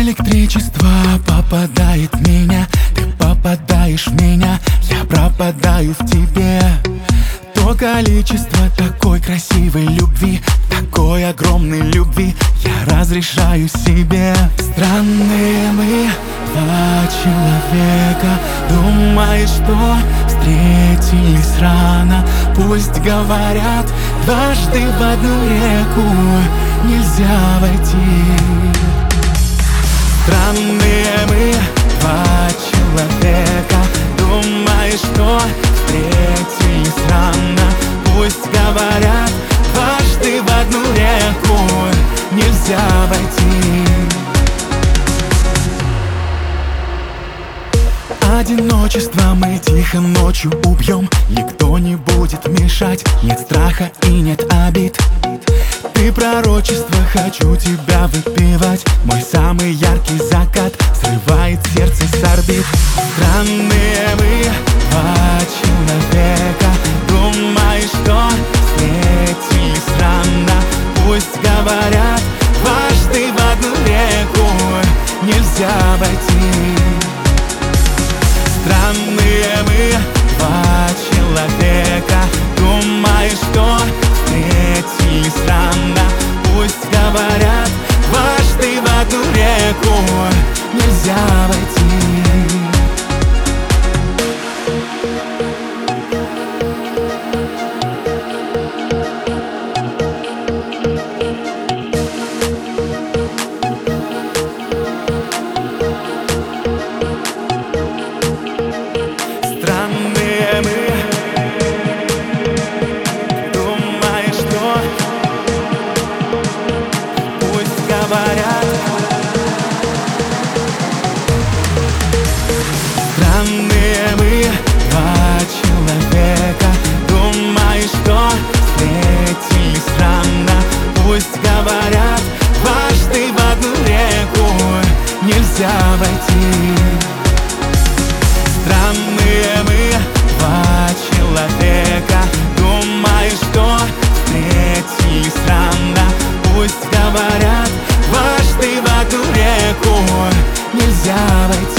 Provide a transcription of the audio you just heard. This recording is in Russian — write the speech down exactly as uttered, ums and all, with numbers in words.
Электричество попадает в меня, ты попадаешь в меня, я пропадаю в тебе. То количество такой красивой любви, такой огромной любви я разрешаю себе. Странные мы, два человека, думаешь, что встретились рано. Пусть говорят, дважды в одну реку нельзя войти. Странные мы, два человека, думаешь, что встретились рано. Пусть говорят, дважды в одну реку нельзя войти. Одиночество мы тихо ночью убьем, никто не будет мешать, нет страха и нет обид. Ты пророчество, хочу тебя выпивать, мой самый яркий закат срывает сердце с орбит. Странные мы, два человека, думаешь, что встретились рано. Пусть говорят, дважды в одну реку нельзя войти. Странные мы, два человека, думаешь, что встретились рано. Пусть говорят, дважды в одну реку нельзя войти. Странные мы, два человека, думаешь, что встретились рано. Пусть говорят, дважды в одну реку нельзя войти. Странные мы, два человека, думаешь, что встретились рано. Пусть говорят, дважды в одну реку нельзя войти.